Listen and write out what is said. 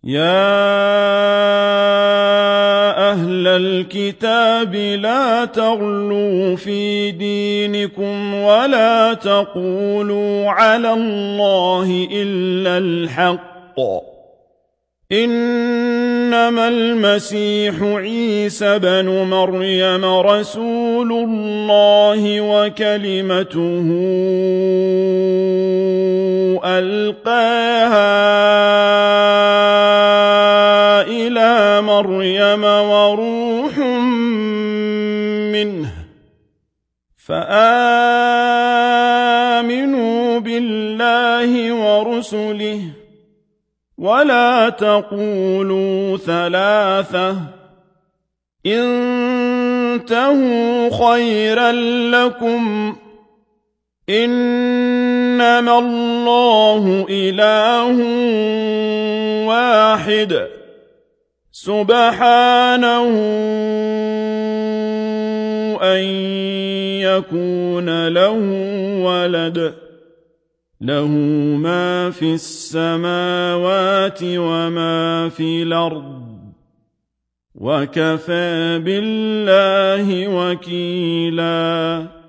يا أهل الكتاب لا تغلوا في دينكم ولا تقولوا على الله إلا الحق إنما المسيح عيسى بن مريم رسول الله وكلمته ألقاها إلى مريم وروح منه فآمنوا بالله ورسله ولا تقولوا ثلاثة انتهوا خيرا لكم إنما الله إله واحد سبحانه أن يكون له ولد له ما في السماوات وما في الأرض وكفى بالله وكيلاً